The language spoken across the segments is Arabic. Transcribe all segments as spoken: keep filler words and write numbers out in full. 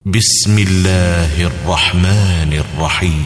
بسم الله الرحمن الرحيم.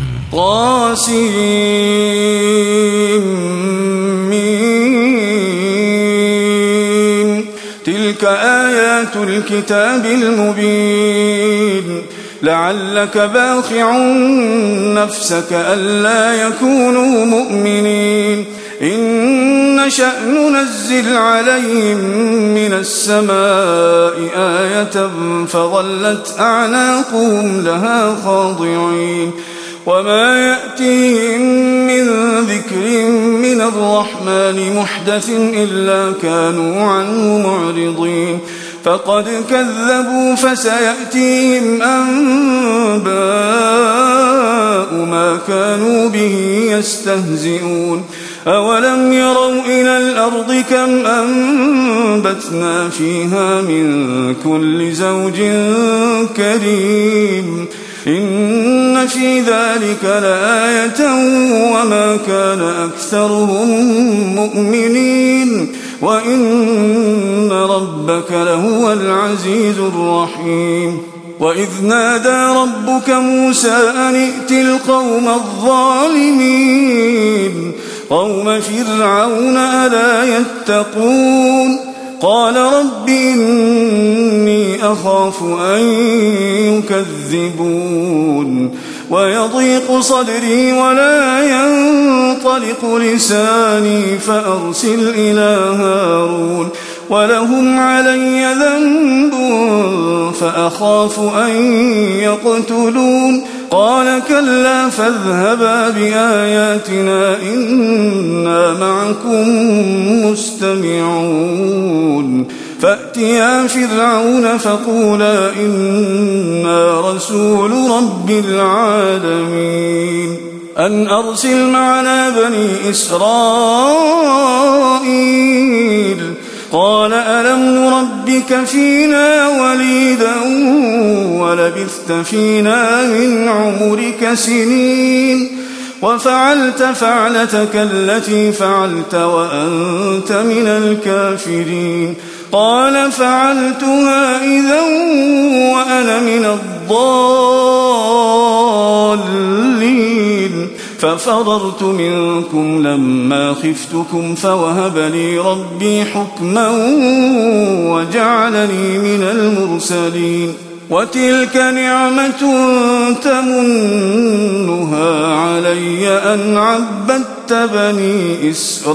طاسمين. تلك آيات الكتاب المبين. لعلك باخع نفسك ألا يكونوا مؤمنين. إن نشأ ننزل عليهم من السماء آية فظلت أعناقهم لها خاضعين. وما يأتيهم من ذكر من الرحمن محدث إلا كانوا عنه معرضين. فقد كذبوا فسيأتيهم أنباء ما كانوا به يستهزئون. أولم يروا إلى الأرض كم أنبتنا فيها من كل زوج كريم. إن في ذلك لآية وما كان أكثرهم مؤمنين وإن ربك لهو العزيز الرحيم. وإذ نادى ربك موسى أن ائت القوم الظالمين قوم فرعون ألا يتقون. قال رب إني أخاف أن يكذبون ويضيق صدري ولا ينطلق لساني فأرسل إلى هارون ولهم علي ذنب فأخاف أن يقتلون. قال كلا فاذهبا بآياتنا إنا معكم مستمعون. فأتيا فرعون فقولا إنا رسول رب العالمين أن أرسل معنا بني إسرائيل. قال ألم نربك فينا وليدا ولبثت فينا من عمرك سنين وفعلت فعلتك التي فعلت وأنت من الكافرين. قال فعلتها إذا وأنا من الضالين ففررت منكم لما خفتكم فوهب لي ربي حكما وجعلني من المرسلين. وتلك نعمة تمنها علي أن عبدت بني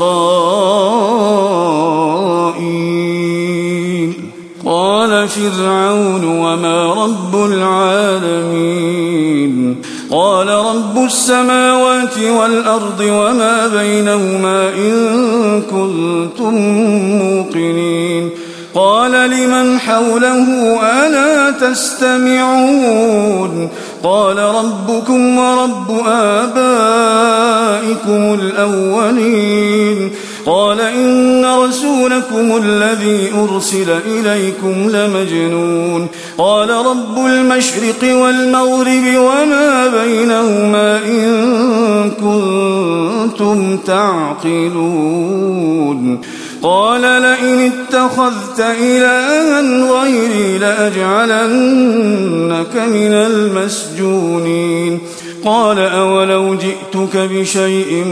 إسرائيل. قال فرعون وما رب العالمين. قال رب السماوات والأرض وما بينهما إن كنتم موقنين. قال لمن حوله ألا تستمعون. قال ربكم ورب آبائكم الأولين. قال إن رسولكم الذي أرسل إليكم لمجنون. قال رب المشرق والمغرب وما بينهما إن كنتم تعقلون. قال لئن اتخذت إلها غيري لأجعلنك من المسجونين. قال أولو جئتك بشيء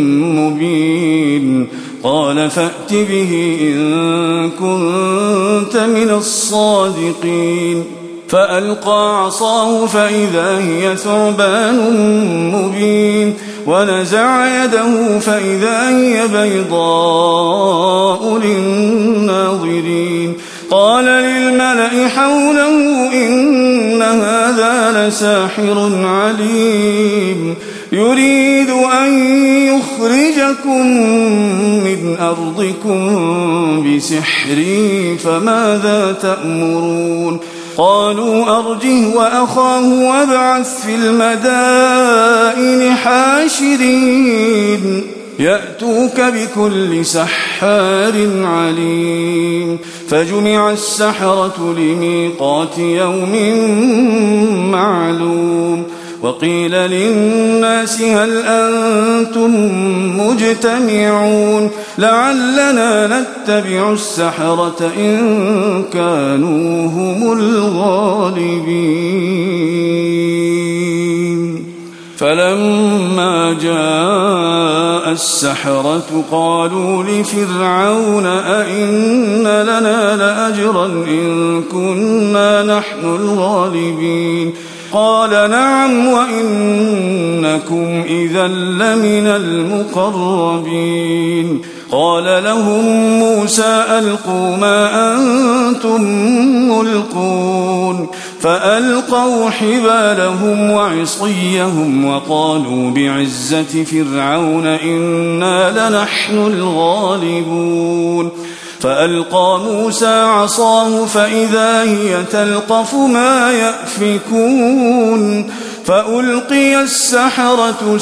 مبين. قال فأت به إن كنت من الصادقين. فألقى عصاه فإذا هي ثعبان مبين ونزع يده فإذا هي بيضاء للناظرين. قال للملأ حوله إن هذا لساحر عليم يريد أن يخرجكم من أرضكم بسحره فماذا تأمرون. قالوا أرجه وأخاه وابعث في المدائن حاشرين يأتوك بكل سحار عليم. فجمع السحرة لميقات يوم معلوم. وقيل للناس هل أنتم مجتمعون. لعلنا نتبع السحرة إن كانوا هم الغالبين. فلما جاء السحرة قالوا لفرعون أئن لنا لأجرا إن كنا نحن الغالبين. قال نعم وإنكم إذا لمن المقربين. قال لهم موسى ألقوا ما أنتم ملقون فألقوا حبالهم وعصيهم وقالوا بعزة فرعون إنا لنحن الغالبون. فألقى موسى عصاه فإذا هي تلقف ما يأفكون فألقي السحرة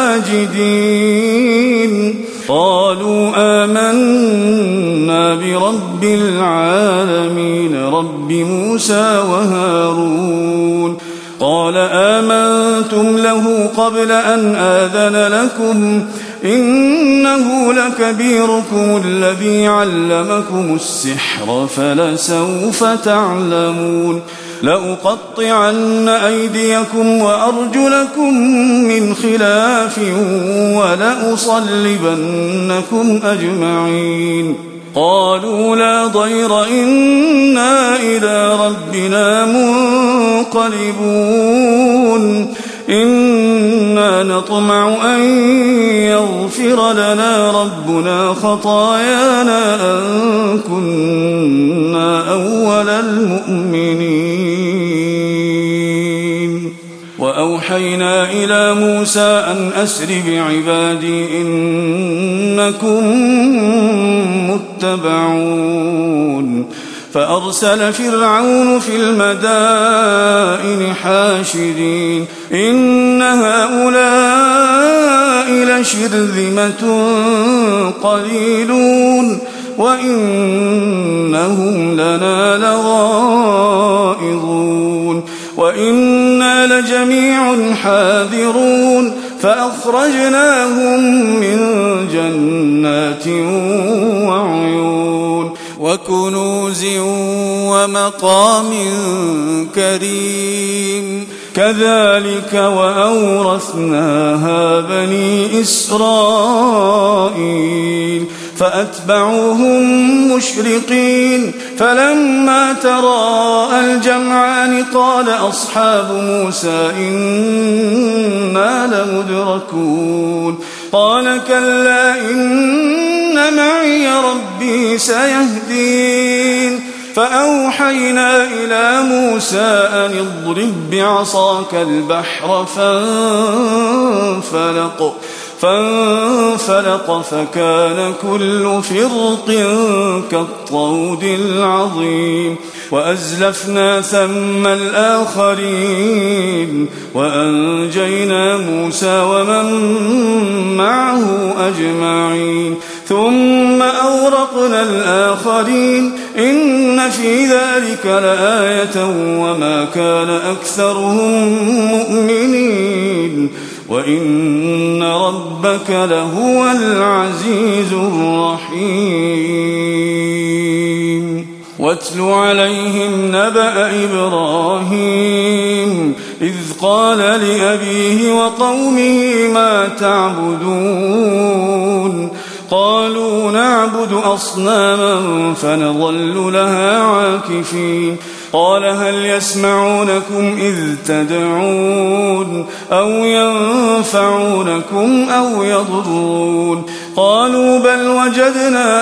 ساجدين قالوا آمنا برب العالمين رب موسى وهارون. قال آمنتم له قبل أن آذن لكم إنه لكبيركم الذي علمكم السحر فلسوف تعلمون لأقطعن أيديكم وأرجلكم من خلاف ولأصلبنكم أجمعين. قالوا لا ضير إنا إلى ربنا منقلبون إنا نطمع أن يغفر لنا ربنا خطايانا أن كنا أول المؤمنين. وأوحينا إلى موسى أن أسر بعبادي إنكم متبعون. فأرسل فرعون في المدائن حاشرين إن هؤلاء لشرذمة قليلون وإنهم لنا لغائظون وإنا لجميع حاذرون فأخرجناهم من جنات وعيون وكنوز ومقام كريم كذلك وأورثناها بني إسرائيل فأتبعوهم مشرقين. فلما تراءى الجمعان قال أصحاب موسى إنا لمدركون قال كلا إن معي ربي سيهدين. فأوحينا إلى موسى أن اضرب بعصاك البحر فانفلق فانفلق فكان كل فرق كالطود العظيم وأزلفنا ثم الآخرين وأنجينا موسى ومن معه أجمعين ثم أغرقنا الآخرين إن في ذلك لآية وما كان أكثرهم مؤمنين وإن ربك لهو العزيز الرحيم. واتل عليهم نبأ إبراهيم إذ قال لأبيه وقومه ما تعبدون قالوا نعبد أصناما فنظل لها عاكفين قال هل يسمعونكم إذ تدعون أو ينفعونكم أو يضرون قالوا بل وجدنا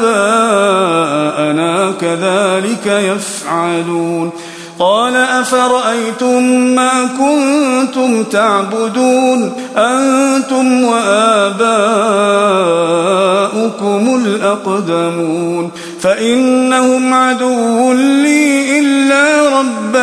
آباءنا كذلك يفعلون قال أفرأيتم ما كنتم تعبدون أنتم وآباؤكم الأقدمون فإنهم عدو لي إلا رب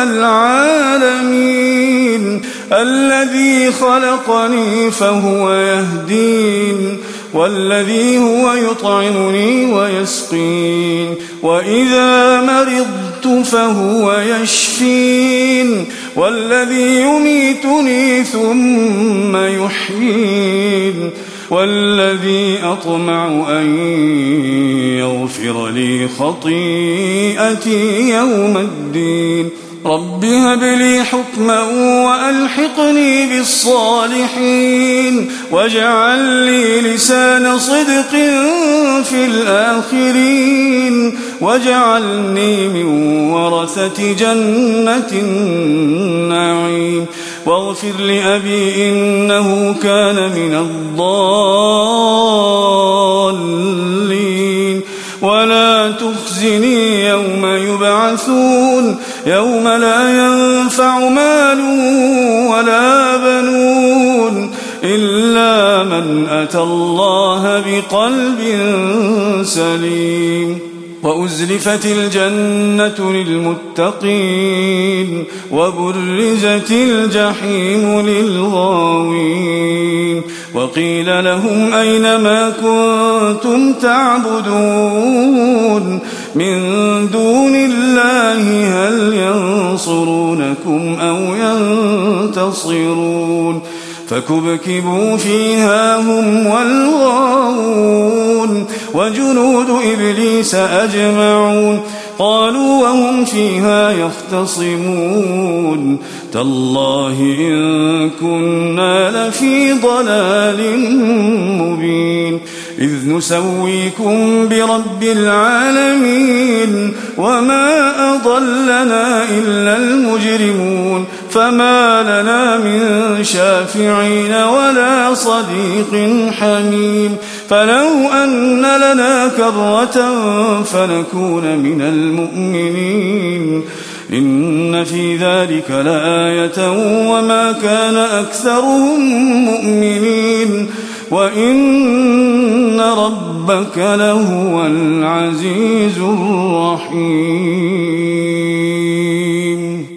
العالمين الذي خلقني فهو يهدين والذي هو يطعمني ويسقين وإذا مرضت فهو يشفين والذي يميتني ثم يحيين والذي أطمع أن يغفر لي خطيئتي يوم الدين رب هب لي حكما وألحقني بالصالحين واجعل لي لسان صدق في الآخرين واجعلني من ورثة جنة النعيم واغفر لأبي إنه كان من الضالين ولا تخزني يوم يبعثون يوم لا ينفع مال ولا بنون إلا من أتى الله بقلب سليم وأزلفت الجنة للمتقين وبرزت الجحيم للغاوين وقيل لهم أين ما كنتم تعبدون من دون الله هل ينصرونكم أو ينتصرون فكبكبوا فيها هم والغاوون وجنود إبليس أجمعون قالوا وهم فيها يختصمون تالله إن كنا لفي ضلال مبين إذ نسويكم برب العالمين وما أضلنا إلا المجرمون فما لنا من شافعين ولا صديق حميم فلو أن لنا كرة فنكون من المؤمنين إن في ذلك لآية وما كان أكثرهم مؤمنين وإن ربك لهو العزيز الرحيم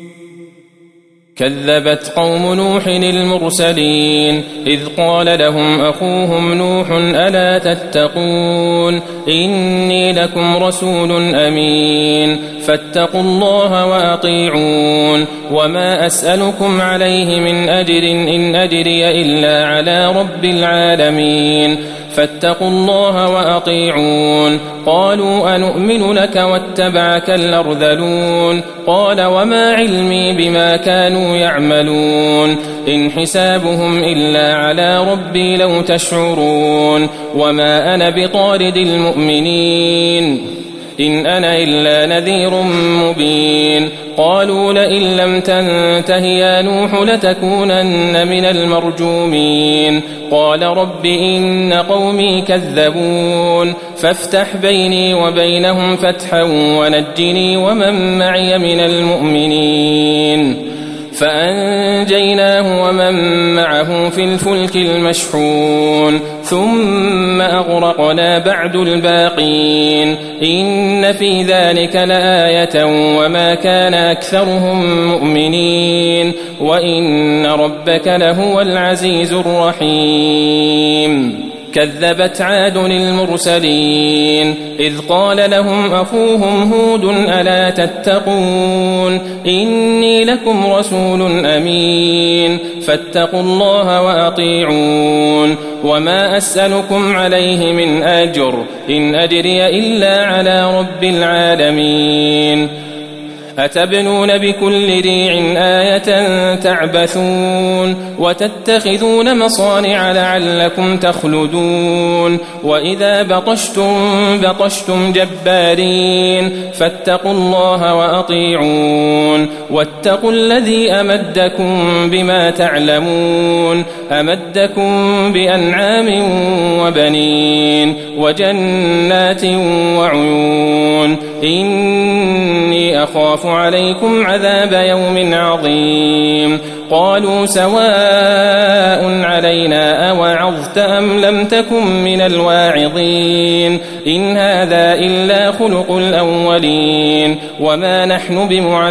كذبت قوم نوح المرسلين إذ قال لهم أخوهم نوح ألا تتقون إني لكم رسول أمين فاتقوا الله وأطيعون وما أسألكم عليه من أجر إن أجري إلا على رب العالمين فاتقوا الله وأطيعون قالوا أنؤمن لك واتبعك الأرذلون قال وما علمي بما كانوا يعملون إن حسابهم إلا على ربي لو تشعرون وما أنا بطارد المؤمنين إن أنا إلا نذير مبين قالوا لئن لم تنته يا نوح لتكونن من المرجومين قال رب إن قومي كذبون فافتح بيني وبينهم فتحا ونجني ومن معي من المؤمنين فأنجيناه ومن معه في الفلك المشحون ثم أغرقنا بعد الباقين إن في ذلك لآية وما كان أكثرهم مؤمنين وإن ربك لهو العزيز الرحيم كذبت عاد المرسلين إذ قال لهم أخوهم هود ألا تتقون إني لكم رسول أمين فاتقوا الله وأطيعون وما أسألكم عليه من أجر إن أجري إلا على رب العالمين أتبنون بكل ريع آية تعبثون وتتخذون مصانع لعلكم تخلدون وإذا بطشتم بطشتم جبارين فاتقوا الله وأطيعون واتقوا الذي أمدكم بما تعلمون أمدكم بأنعام وبنين وجنات وعيون إني أخاف عليكم عذاب يوم عظيم قالوا سواء علينا أوعظت أم لم تكن من الواعظين إن هذا إلا خلق الأولين وما نحن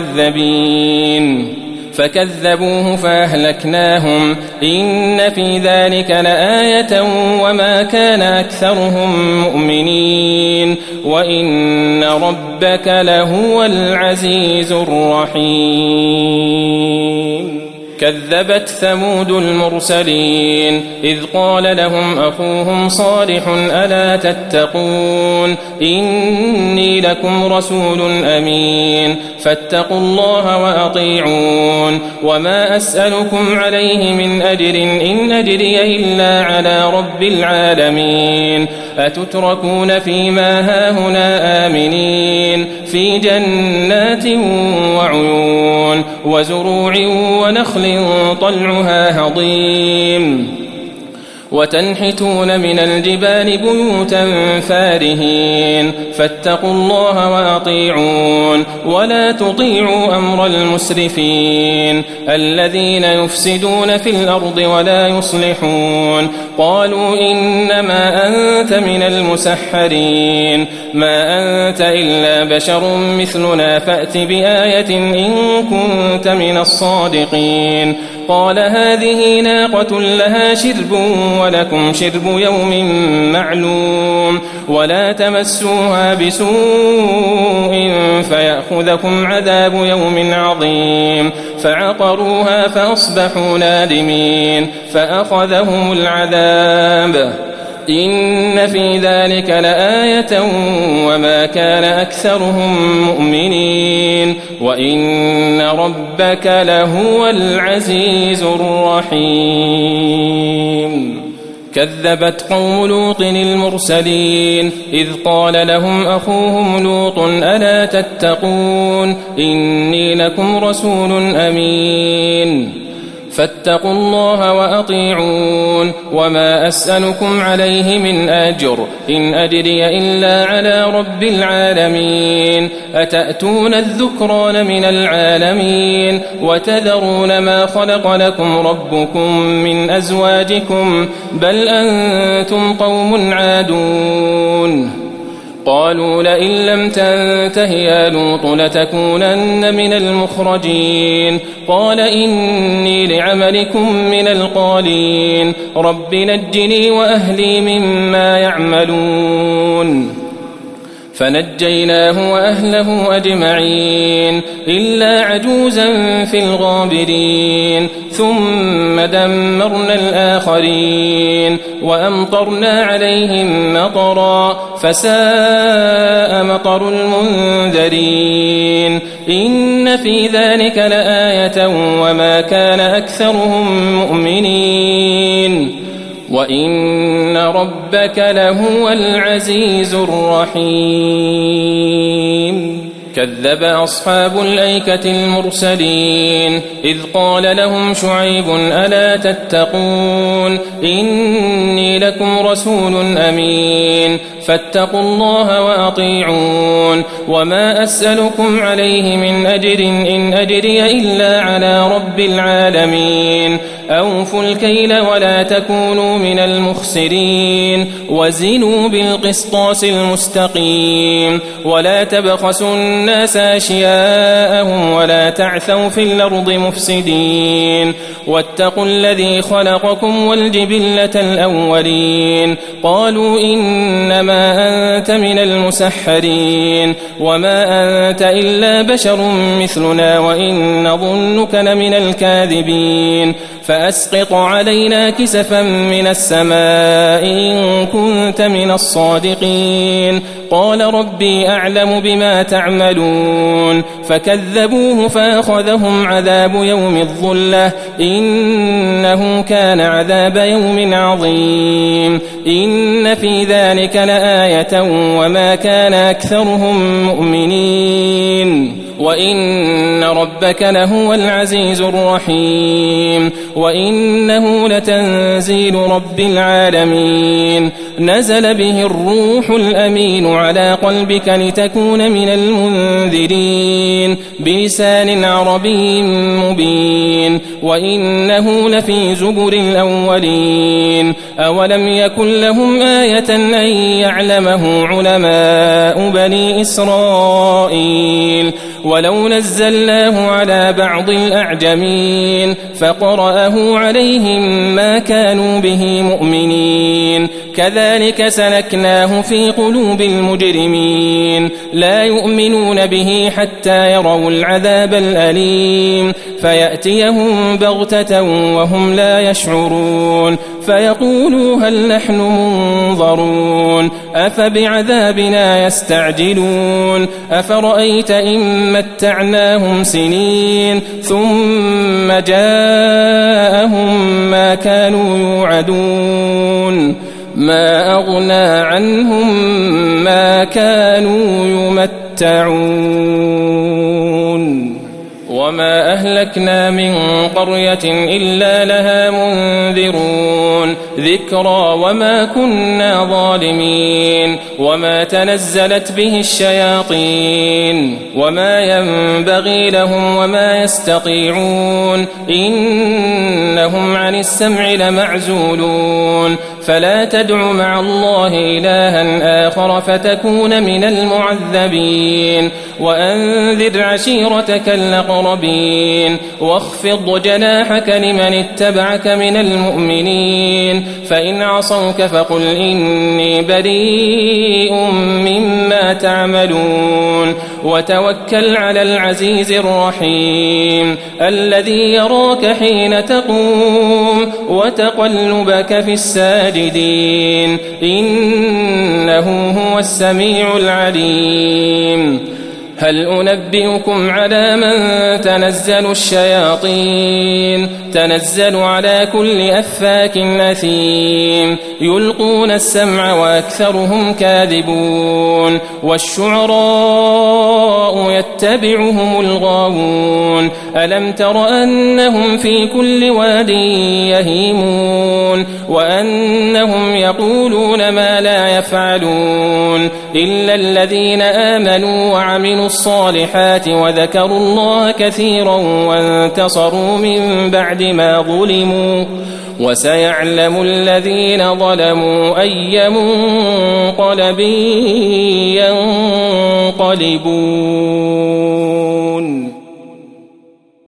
بمعذبين فكذبوه فأهلكناهم إن في ذلك لآية وما كان أكثرهم مؤمنين وإن ربك لهو العزيز الرحيم كذبت ثمود المرسلين إذ قال لهم أخوهم صالح ألا تتقون إني لكم رسول أمين فاتقوا الله وأطيعون وما أسألكم عليه من أجر إن أجري إلا على رب العالمين أتتركون فيما هاهنا آمنين في جنات وعيون وزروع ونخل طلعها هضيم وتنحتون من الجبال بيوتا فارهين فاتقوا الله وأطيعون ولا تطيعوا أمر المسرفين الذين يفسدون في الأرض ولا يصلحون قالوا إنما أنت من المسحرين ما أنت إلا بشر مثلنا فأت بآية إن كنت من الصادقين قال هذه ناقة لها شرب ولكم شرب يوم معلوم ولا تمسوها بسوء فيأخذكم عذاب يوم عظيم فعقروها فأصبحوا نادمين فأخذهم العذاب إن في ذلك لآية وما كان أكثرهم مؤمنين وإن ربك لهو العزيز الرحيم كذبت قوم لوط المرسلين إذ قال لهم أخوهم لوط ألا تتقون إني لكم رسول أمين فاتقوا الله وأطيعون وما أسألكم عليه من أجر إن أجري إلا على رب العالمين أتأتون الذكران من العالمين وتذرون ما خلق لكم ربكم من أزواجكم بل أنتم قوم عادون قالوا لئن لم تنته يا لوط لتكونن من المخرجين قال إني لعملكم من القالين رب نجني وأهلي مما يعملون فنجيناه وأهله أجمعين إلا عجوزا في الغابرين ثم دمرنا الآخرين وأمطرنا عليهم مطرا فساء مطر المنذرين إن في ذلك لآية وما كان أكثرهم مؤمنين وإن ربك لهو العزيز الرحيم كذب أصحاب الأيكة المرسلين إذ قال لهم شعيب ألا تتقون إني لكم رسول أمين فاتقوا الله وأطيعون وما أسألكم عليه من أجر إن أجري إلا على رب العالمين أوفوا الكيل ولا تكونوا من المخسرين وزنوا بالقسطاس المستقيم ولا تبخسوا الناس أشياءهم ولا تعثوا في الأرض مفسدين واتقوا الذي خلقكم والجبلة الأولين قالوا إنما أنت من المسحرين وما أنت إلا بشر مثلنا وإن نظنك لمن الكاذبين فأسقط علينا كسفا من السماء إن كنت من الصادقين قال ربي أعلم بما تعملون فكذبوه فأخذهم عذاب يوم الظلة إنه كان عذاب يوم عظيم إن في ذلك لآية وما كان أكثرهم مؤمنين وإن ربك لهو العزيز الرحيم وإنه لتنزيل رب العالمين نزل به الروح الأمين على قلبك لتكون من المنذرين بلسان عربي مبين وإنه لفي زبر الأولين أولم يكن لهم آية أن يعلمه علماء بني إسرائيل ولو نزلناه على بعض الأعجمين فقرأه عليهم ما كانوا به مؤمنين كذلك سلكناه في قلوب المجرمين لا يؤمنون به حتى يروا العذاب الأليم فيأتيهم بغتة وهم لا يشعرون فيقولوا هل نحن منظرون أفبعذابنا يستعجلون أفرأيت إن متعناهم سنين ثم جاءهم ما كانوا يوعدون ما أغنى عنهم ما كانوا يمتعون وما أهلكنا من قرية إلا لها منذرون ذكرى وما كنا ظالمين وما تنزلت به الشياطين وما ينبغي لهم وما يستطيعون إنهم عن السمع لمعزولون فلا تدع مع الله إلها آخر فتكون من المعذبين وأنذر عشيرتك الأقربين واخفض جناحك لمن اتبعك من المؤمنين فإن عصوك فقل إني بريء مما تعملون وتوكل على العزيز الرحيم الذي يراك حين تقوم وتقلبك في الساجدين إنه هو السميع العليم هل أنبئكم على من تنزل الشياطين تنزل على كل أفاك أثيم يلقون السمع وأكثرهم كاذبون والشعراء يتبعهم الغاوون ألم تر أنهم في كل واد يهيمون وأنهم يقولون ما لا يفعلون إلا الذين آمنوا وعملوا الصالحات وذكروا الله كثيرا وانتصروا من بعد ما ظلموا وسيعلم الذين ظلموا أي منقلب ينقلبون